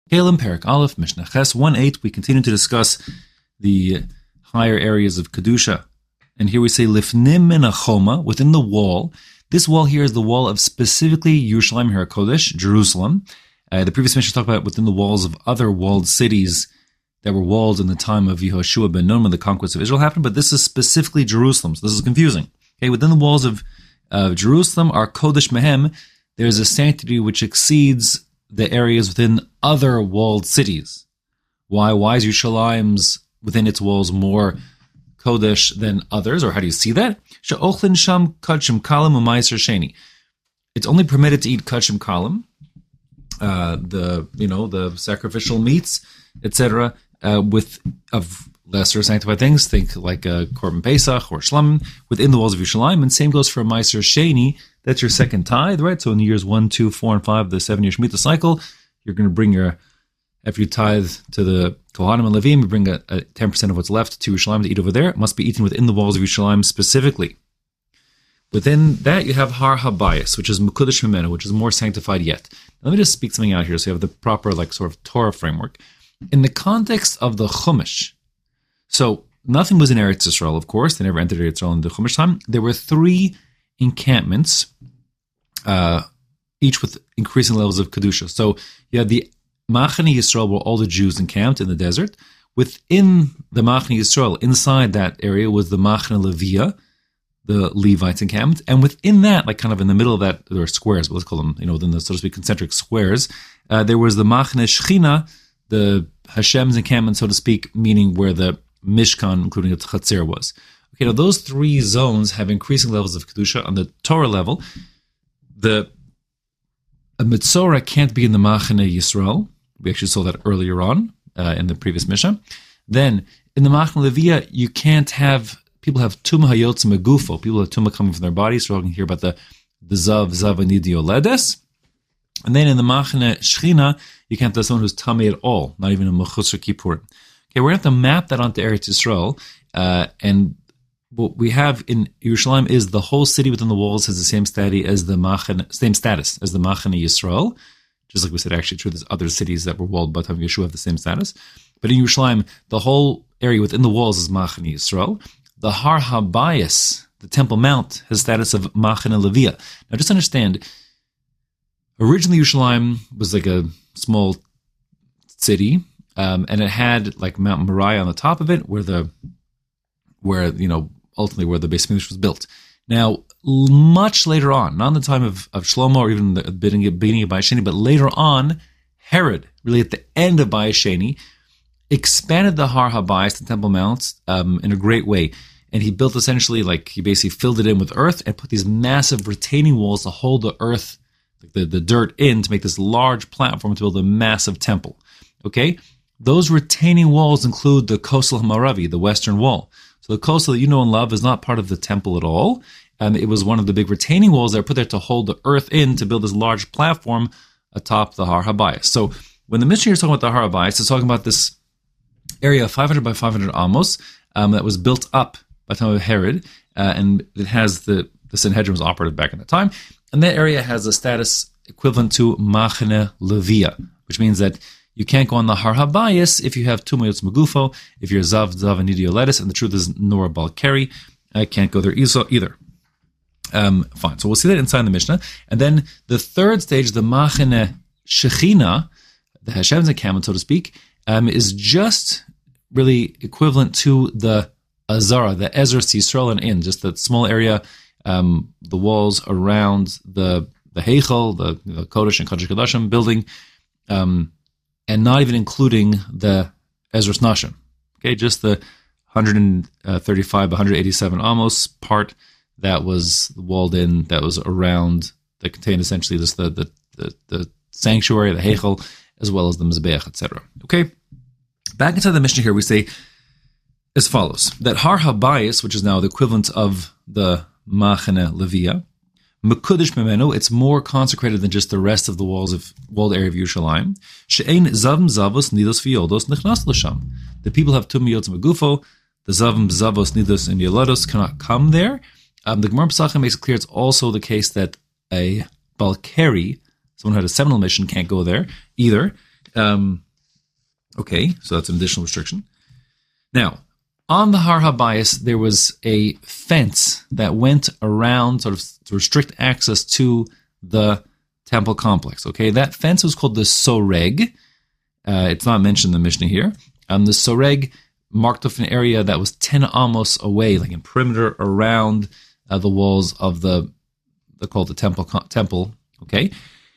Kalim Perak Aleph Mishnah Ches 1:8. We continue to discuss the higher areas of kedusha, and here we say lifnim min hachoma, within the wall. This wall here is the wall of specifically Yerushalayim HaKodesh, Jerusalem. The previous Mishnah talked about within the walls of other walled cities that were walled in the time of Yehoshua ben Nun when the conquest of Israel happened, but this is specifically Jerusalem, so this is confusing. Okay, within the walls of Jerusalem are Kodesh Mehem. There's a sanctity which exceeds the areas within other walled cities. Why? Why is Yerushalayim's within its walls more Kodesh than others? Or how do you see that? She'ochlin sham kachim kalim u'maiser sheni. It's only permitted to eat kachim kalim, the sacrificial meats, etc., with of lesser sanctified things. Think like korban pesach or shlamim within the walls of Yerushalayim. And same goes for maiser sheni. That's your second tithe, right? So in the years 1, 2, 4, and 5, the 7-year Shemitah cycle, you're going to bring after you tithe to the Kohanim and Levim, you bring a 10% of what's left to Yerushalayim to eat over there. It must be eaten within the walls of Yerushalayim specifically. Within that, you have Har HaBayis, which is Mekudesh Mimenu, which is more sanctified yet. Now, let me just speak something out here so you have the proper sort of Torah framework. In the context of the Chumash, so nothing was in Eretz Yisrael, of course. They never entered Eretz Yisrael in the Chumash time. There were 3 encampments, each with increasing levels of Kedusha. So you had the Machane Yisrael, where all the Jews encamped in the desert. Within the Machane Yisrael, inside that area, was the Machane Levia, the Levites encamped. And within that, kind of in the middle of that, there were squares, but let's call them, within the, so to speak, concentric squares, there was the Machane Shechina, the Hashem's encampment, so to speak, meaning where the Mishkan, including the Chatzir, was. Okay, now those 3 zones have increasing levels of Kedusha. On the Torah level, a Metzora can't be in the Machane Yisrael. We actually saw that earlier on in the previous Mishnah. Then, in the Machane Levia, you can't have, people have Tumah Hayotz Megufo. People have Tumah coming from their bodies. So we're going to hear about the Zav Anidio Ledes. And then in the Machane Shechina, you can't have someone who's Tameh at all, not even a Mechusar Kippur. Okay, we're going to have to map that onto Eretz Yisrael, and what we have in Yerushalayim is the whole city within the walls has the same status as the Machane Yisrael. Just like we said, actually, true, there's other cities that were walled by the time of Yeshua have the same status. But in Yerushalayim, the whole area within the walls is Machane Yisrael. The Har HaBayis, the Temple Mount, has status of Machane Levia. Now, just understand, originally Yerushalayim was like a small city, and it had Mount Moriah on the top of it, ultimately where the Beis Mikdash was built. Now, much later on, not in the time of Shlomo or even the beginning of Bayis Sheni, but later on, Herod, really at the end of Bayis Sheni, expanded the Har HaBayis, the Temple Mount, in a great way. And he built essentially, he basically filled it in with earth and put these massive retaining walls to hold the earth, the dirt in, to make this large platform to build a massive temple. Okay? Those retaining walls include the Kosel HaMaravi, the western wall. So the Kosel that you know and love is not part of the temple at all. It was one of the big retaining walls that were put there to hold the earth in to build this large platform atop the Har HaBayis. So when the Mishnah is talking about the Har HaBayis, it's talking about this area of 500 by 500 amos that was built up by the time of Herod, and it has the Sanhedrin was operative back in the time. And that area has a status equivalent to Machane Levia, which means that you can't go on the Har HaBayis if you have Tumah Hayotz Megufo, if you're Zav Anidio Ledes, and the truth is Nora Balkari, I can't go there either. Fine, so we'll see that inside the Mishnah. And then the third stage, the Machane Shechina, the Hashem's encampment, so to speak, is just really equivalent to the Azara, the Ezras Yisrael and In, just that small area, the walls around the Heichel, the Kodesh and Kodesh Kodashim building, and not even including the Ezras Nashim. Okay, just the 135 by 187 amos part that was walled in, that was around, that contained essentially just the sanctuary, the Heichel, as well as the Mizbeach, etc. Okay, back inside the Mishnah here, we say as follows, that Har HaBayis, which is now the equivalent of the Machane Levia, Mekudesh Mimenu, it's more consecrated than just the rest of the walled area of Yerushalayim. She'ein zavim zavos nidos v'yoldos nechnas l'sham. The people have Tumah Hayotz Megufo, the zavim zavos nidos and yolodos cannot come there. The Gemara Pesachim makes it clear it's also the case that a Balkari, someone who had a seminal mission, can't go there either. Okay, so that's an additional restriction. Now, on the Har HaBayis, there was a fence that went around, sort of to restrict access to the temple complex. Okay, that fence was called the Soreg. It's not mentioned in the Mishnah here. The Soreg marked off an area that was 10 amos away, like in perimeter around the walls of they call it the temple. Okay,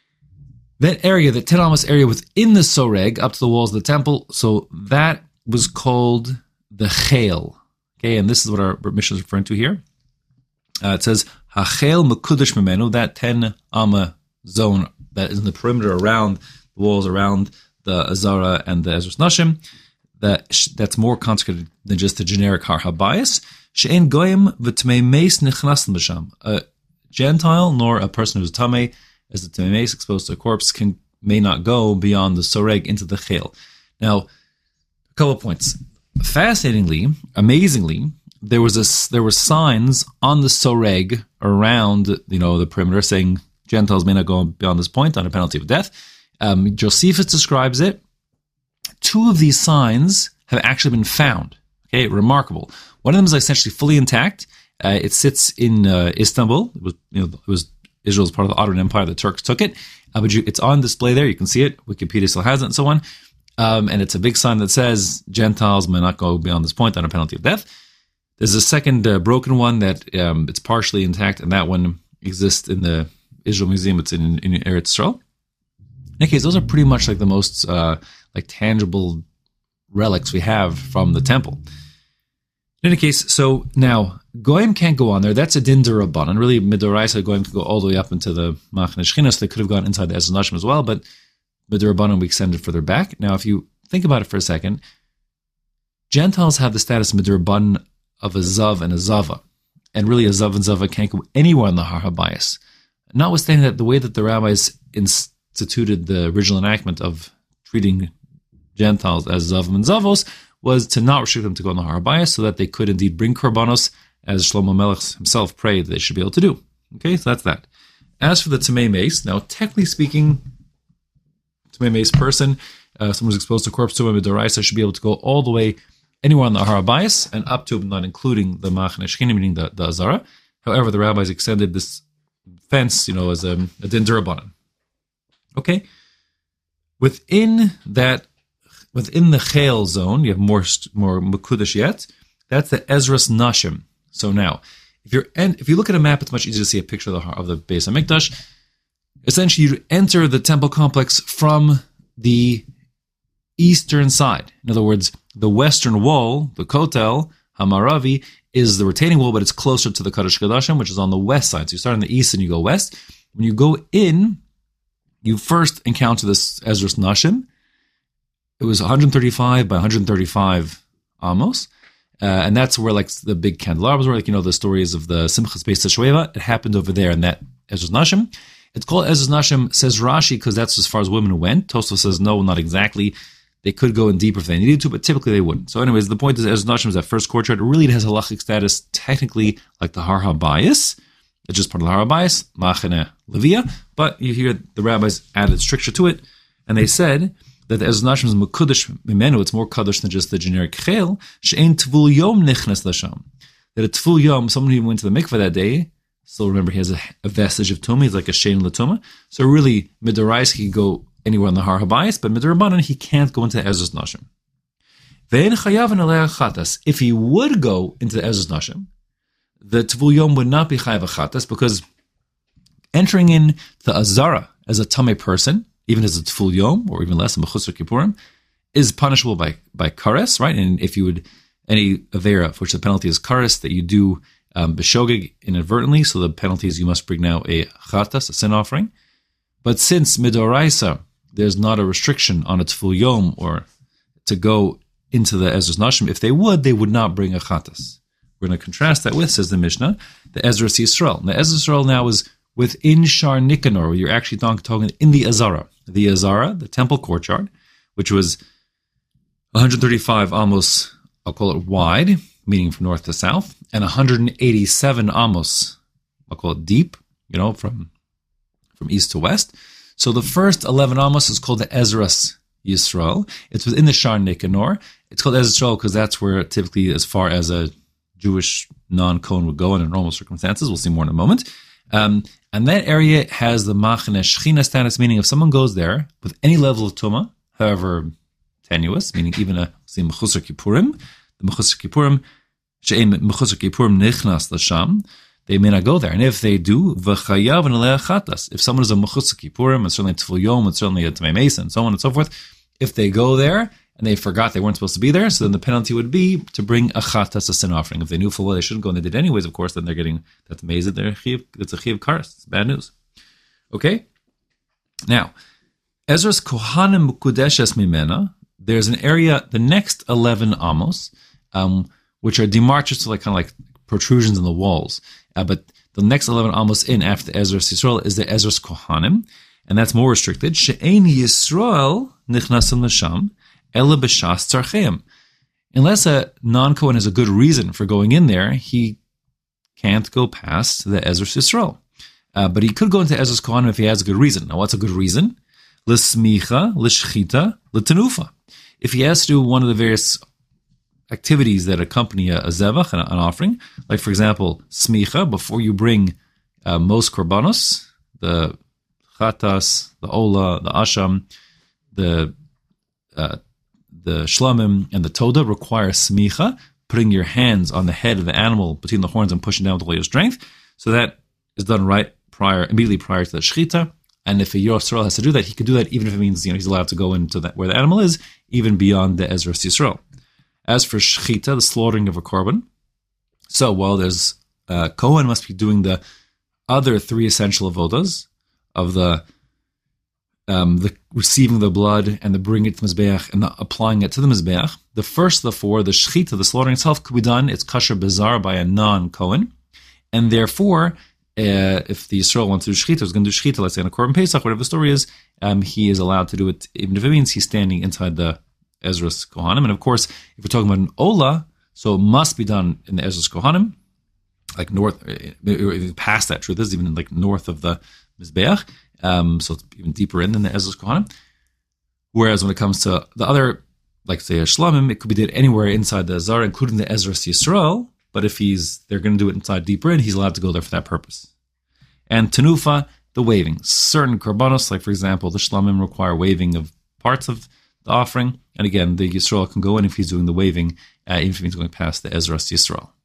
that area, the 10 amos area within the Soreg, up to the walls of the temple, so that was called the Chel. Okay, and this is what our Mishnah is referring to here. It says, HaChel Mekudesh Memenu, that 10 amma zone that is in the perimeter around the walls, around the Azara and the Ezras Nashim, that's more consecrated than just the generic Har HaBayis. She'en goyim v'tmei meis nichnasen b'sham. A Gentile nor a person who's tamei, as a tamei meis exposed to a corpse, may not go beyond the Soreg into the Chel. Now, a couple of points. Fascinatingly, amazingly, there were signs on the Soreg around the perimeter saying Gentiles may not go beyond this point on a penalty of death. Josephus describes it. 2 of these signs have actually been found. Okay, remarkable. One of them is essentially fully intact. It sits in Istanbul. It was Israel's part of the Ottoman Empire. The Turks took it, but it's on display there. You can see it. Wikipedia still has it, and so on. And it's a big sign that says Gentiles may not go beyond this point on a penalty of death. There's a second broken one that it's partially intact, and that one exists in the Israel Museum. It's in Eretz Yisrael. In any case, those are pretty much like the most tangible relics we have from the temple. In any case, so now Goyim can't go on there. That's a din d'Rabbanan. Really, Midoraisa Goyim can go all the way up into the Machne Shechina, so they could have gone inside the Ezras Nashim as well, but Midorabanan we extended further back. Now, if you think about it for a second, Gentiles have the status Midorabanan of a Zav and a Zava, and really a Zav and Zava can't go anywhere in the Har HaBayis. Notwithstanding that the way that the rabbis instituted the original enactment of treating Gentiles as Zavim and Zavos was to not restrict them to go on the Har HaBayis, so that they could indeed bring korbanos, as Shlomo Melech himself prayed they should be able to do. Okay, so that's that. As for the Tamei Meis, now technically speaking, Tamei Meis person, someone who's exposed to corpse to a Midoraisa, should be able to go all the way anywhere on the Har HaBayis and up to, not including the Machne Shechina, meaning the Azara. However, the rabbis extended this fence, as a din d'Rabbanan. Okay, within the Chel zone, you have more Mekudesh yet. That's the Ezras Nashim. So now, if you look at a map, it's much easier to see a picture of the Beis HaMikdash. Essentially, you enter the temple complex from the eastern side. In other words, the western wall, the Kotel Hamaravi, is the retaining wall, but it's closer to the Kodesh Kodashim, which is on the west side. So you start on the east and you go west. When you go in, you first encounter this Ezras Nashim. It was 135 by 135 amos. And that's where the big candelabras were, the stories of the Simchas Beis HaShoeva. It happened over there in that Ezras Nashim. It's called Ezras Nashim, says Rashi, because that's as far as women went. Tosfos says no, not exactly. They could go in deeper if they needed to, but typically they wouldn't. So anyways, the point is Ezras Nashim is that first courtyard. It really has halachic status, technically like the Har HaBayis. It's just part of the Har HaBayis, Machane Levia. But you hear the rabbis added stricture to it, and they said that the Ezras Nashim is Mekudesh Mimenu, it's more Kaddish than just the generic Chel, She'en Tvul Yom Nichnas Lasham. That a Tvul Yom, someone who went to the mikveh that day, still remember he has a vestige of Tumah, he's like a Shein Latuma. So really, Midorais, he can go anywhere on the Har HaBayis, but Midorabanan, he can't go into Ezras Nashim. Ve'en Chayav Alei Chatas. If he would go into Ezras Nashim, the Tvul Yom would not be Chayav Chatas, because entering in the Azara as a Tamei person, even as a Tvul Yom, or even less, a Mechusar Kippurim, is punishable by Kares, right? And if you would, any Avera, for which the penalty is Kares, that you do B'shogeg inadvertently, so the penalty is you must bring now a Chatas, a sin offering. But since Midoraisa, there's not a restriction on a Tvul Yom or to go into the Ezras Nashim, if they would not bring a Chatas. We're going to contrast that with, says the Mishnah, the Ezras Yisrael. Now, Ezras Yisrael now is within Shar Nikanor, where you're actually talking in the Azara. The Azara, the temple courtyard, which was 135 amos, I'll call it wide, meaning from north to south, and 187 amos, I'll call it deep, from east to west. So the first 11 amos is called the Ezras Yisrael. It's within the Shar Nicanor. It's called Eretz Yisrael because that's where typically, as far as a Jewish non-Kohen would go under normal circumstances. We'll see more in a moment. And that area has the Machane Shechina status, meaning if someone goes there with any level of Tumah, however tenuous, meaning even a Mechusar Kippurim, the Mechusar Kippurim, She'em Mechusar Kippurim Nichnas L'Sham, they may not go there. And if they do, V'chayav V'nalei Chatas, if someone is a Mechusar Kippurim, and certainly a Tefil Yom, and certainly a Tamei Mesa, and so on and so forth, if they go there, and they forgot they weren't supposed to be there, so then the penalty would be to bring a chatas, a sin offering. If they knew full well they shouldn't go and they did anyways, of course, then they're getting that mezid. It's a chiv karas. It's bad news. Okay. Now, Ezra's kohanim mukudeshes mimena. There's an area, the next 11 amos, which are demarches to kind of like protrusions in the walls. But the next 11 amos in after Ezra's Yisrael is the Ezra's kohanim, and that's more restricted. She'ein Yisrael nichnasim l'sham. Unless a non-Kohen has a good reason for going in there, he can't go past the Ezra's Yisrael. But he could go into Ezra's Kohanim if he has a good reason. Now, what's a good reason? L'smicha, l'shchita, l'tenufa. If he has to do one of the various activities that accompany a zevach, an offering, like, for example, smicha, before you bring most korbanos, the chatas, the ola, the asham, the shlamim and the toda require smicha, putting your hands on the head of the animal between the horns and pushing down with all your strength. So that is done immediately prior to the shechita. And if a Yisrael has to do that, he could do that even if it means he's allowed to go into that where the animal is, even beyond the Ezra's Yisrael. As for shechita, the slaughtering of a korban, so while there's Kohen must be doing the other three essential avodas of the receiving the blood and the bringing it to the Mizbeach and the applying it to the Mizbeach. The first of the four, the shechita, the slaughtering itself, could be done, it's kosher bizarre by a non-Kohen. And therefore, if the Yisrael wants to do shechita, is going to do shechita, let's say on a Korban Pesach, whatever the story is, he is allowed to do it, even if it means he's standing inside the Ezra's Kohanim. And of course, if we're talking about an Ola, so it must be done in the Ezra's Kohanim, like north, past that truth, this is even like north of the Mizbeach. So it's even deeper in than the Ezra's Kohanim. Whereas when it comes to the other, like say a shlamim, it could be did anywhere inside the Azar, including the Ezra's Yisrael. But if they're going to do it inside deeper in, he's allowed to go there for that purpose. And tenufa, the waving. Certain korbanos, like for example, the shlamim require waving of parts of the offering. And again, the Yisrael can go in if he's doing the waving, even if he's going past the Ezra's Yisrael.